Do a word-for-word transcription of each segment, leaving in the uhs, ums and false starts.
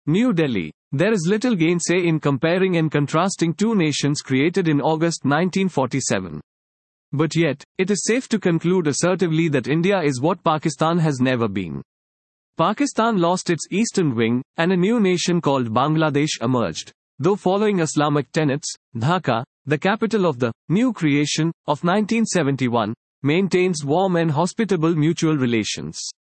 New Delhi. There is little gainsay in comparing and contrasting two nations created in August nineteen forty-seven. But yet, it is safe to conclude assertively that India is what Pakistan has never been. Pakistan lost its eastern wing, and a new nation called Bangladesh emerged. Though following Islamic tenets, Dhaka, the capital of the new creation of nineteen seventy-one, maintains warm and hospitable mutual relations.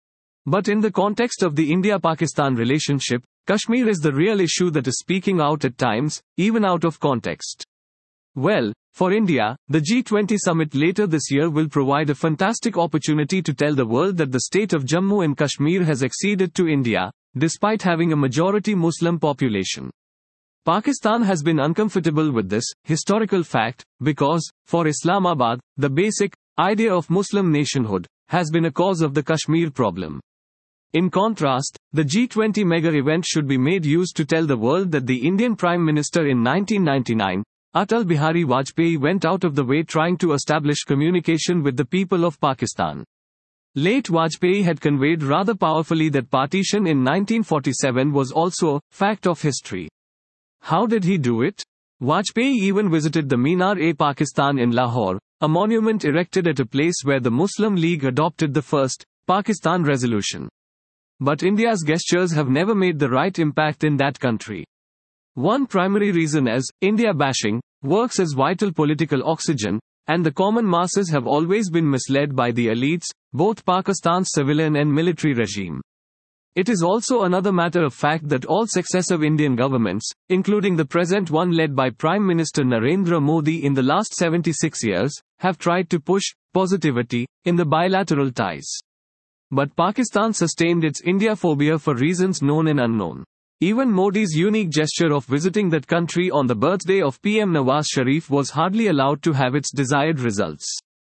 But in the context of the India-Pakistan relationship, Kashmir is the real issue that is speaking out at times, even out of context. Well, for India, the G twenty summit later this year will provide a fantastic opportunity to tell the world that the state of Jammu and Kashmir has acceded to India, despite having a majority Muslim population. Pakistan has been uncomfortable with this historical fact, because, for Islamabad, the basic idea of Muslim nationhood has been a cause of the Kashmir problem. In contrast, the G twenty mega event should be made use to tell the world that the Indian Prime Minister in nineteen ninety-nine, Atal Bihari Vajpayee, went out of the way trying to establish communication with the people of Pakistan. Late Vajpayee had conveyed rather powerfully that partition in nineteen forty-seven was also a fact of history. How did he do it? Vajpayee even visited the Minar-e-Pakistan in Lahore, a monument erected at a place where the Muslim League adopted the first Pakistan resolution. But India's gestures have never made the right impact in that country. One primary reason is, India bashing works as vital political oxygen, and the common masses have always been misled by the elites, both Pakistan's civilian and military regime. It is also another matter of fact that all successive Indian governments, including the present one led by Prime Minister Narendra Modi in the last seventy-six years, have tried to push positivity in the bilateral ties. But Pakistan sustained its India phobia for reasons known and unknown. Even Modi's unique gesture of visiting that country on the birthday of P M Nawaz Sharif was hardly allowed to have its desired results.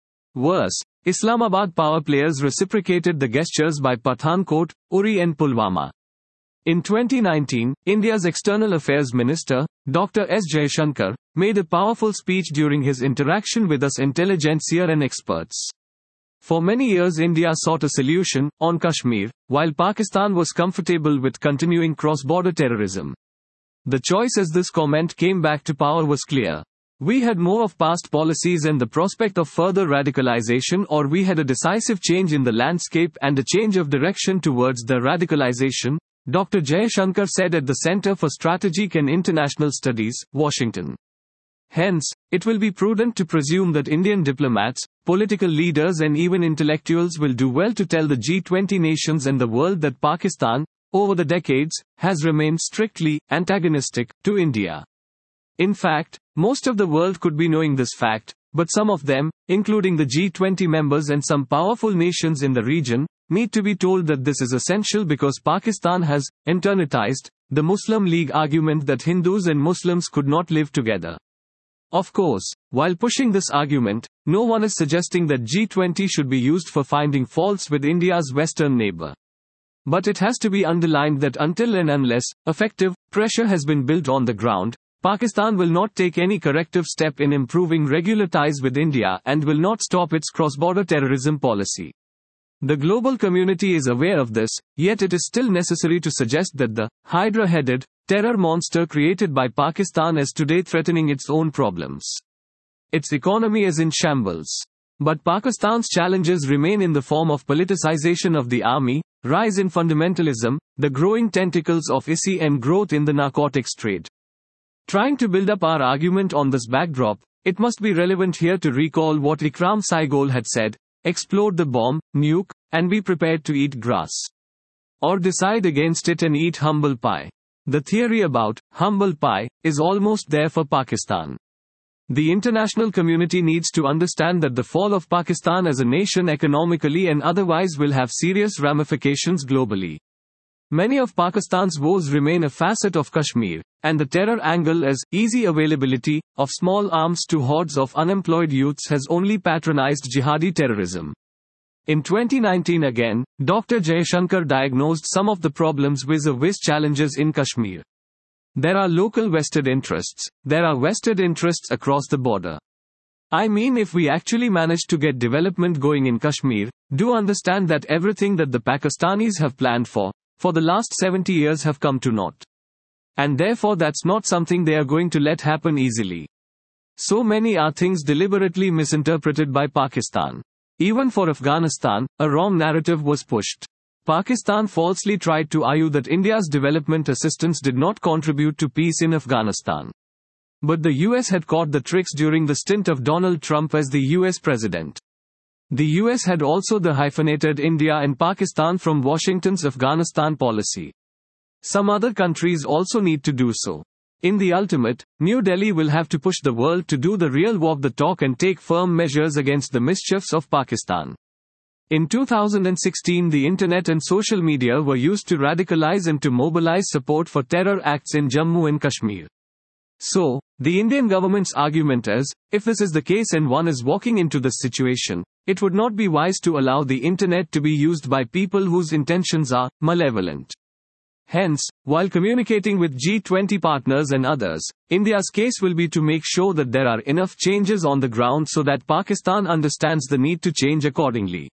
Worse, Islamabad power players reciprocated the gestures by Pathankot, Uri and Pulwama. In twenty nineteen, India's External Affairs Minister, Doctor S Jaishankar, made a powerful speech during his interaction with us intelligentsia and experts. For many years India sought a solution on Kashmir, while Pakistan was comfortable with continuing cross-border terrorism. The choice as this comment came back to power was clear. We had more of past policies and the prospect of further radicalization, or we had a decisive change in the landscape and a change of direction towards the radicalization, Doctor Jaishankar said at the Center for Strategic and International Studies, Washington. Hence, it will be prudent to presume that Indian diplomats, political leaders and even intellectuals will do well to tell the G twenty nations and the world that Pakistan, over the decades, has remained strictly antagonistic to India. In fact, most of the world could be knowing this fact, but some of them, including the G twenty members and some powerful nations in the region, need to be told that this is essential because Pakistan has internalized the Muslim League argument that Hindus and Muslims could not live together. Of course, while pushing this argument, no one is suggesting that G twenty should be used for finding faults with India's western neighbor. But it has to be underlined that until and unless effective pressure has been built on the ground, Pakistan will not take any corrective step in improving regular ties with India and will not stop its cross-border terrorism policy. The global community is aware of this, yet it is still necessary to suggest that the hydra-headed terror monster created by Pakistan is today threatening its own problems. Its economy is in shambles. But Pakistan's challenges remain in the form of politicization of the army, rise in fundamentalism, the growing tentacles of I S I and growth in the narcotics trade. Trying to build up our argument on this backdrop, it must be relevant here to recall what Ikram Saigol had said: explode the bomb, nuke, and be prepared to eat grass. Or decide against it and eat humble pie. The theory about humble pie is almost there for Pakistan. The international community needs to understand that the fall of Pakistan as a nation economically and otherwise will have serious ramifications globally. Many of Pakistan's woes remain a facet of Kashmir, and the terror angle as easy availability of small arms to hordes of unemployed youths has only patronized jihadi terrorism. In twenty nineteen again, Doctor Jaishankar diagnosed some of the problems vis-a-vis challenges in Kashmir. There are local vested interests, there are vested interests across the border. I mean, if we actually manage to get development going in Kashmir, do understand that everything that the Pakistanis have planned for, for the last seventy years have come to naught. And therefore that's not something they are going to let happen easily. So many are things deliberately misinterpreted by Pakistan. Even for Afghanistan, a wrong narrative was pushed. Pakistan falsely tried to argue that India's development assistance did not contribute to peace in Afghanistan. But the U S had caught the tricks during the stint of Donald Trump as the U S president. The U S had also the hyphenated India and Pakistan from Washington's Afghanistan policy. Some other countries also need to do so. In the ultimate, New Delhi will have to push the world to do the real walk the talk and take firm measures against the mischiefs of Pakistan. In two thousand sixteen, the internet and social media were used to radicalize and to mobilize support for terror acts in Jammu and Kashmir. So, the Indian government's argument is, if this is the case and one is walking into this situation, it would not be wise to allow the internet to be used by people whose intentions are malevolent. Hence, while communicating with G twenty partners and others, India's case will be to make sure that there are enough changes on the ground so that Pakistan understands the need to change accordingly.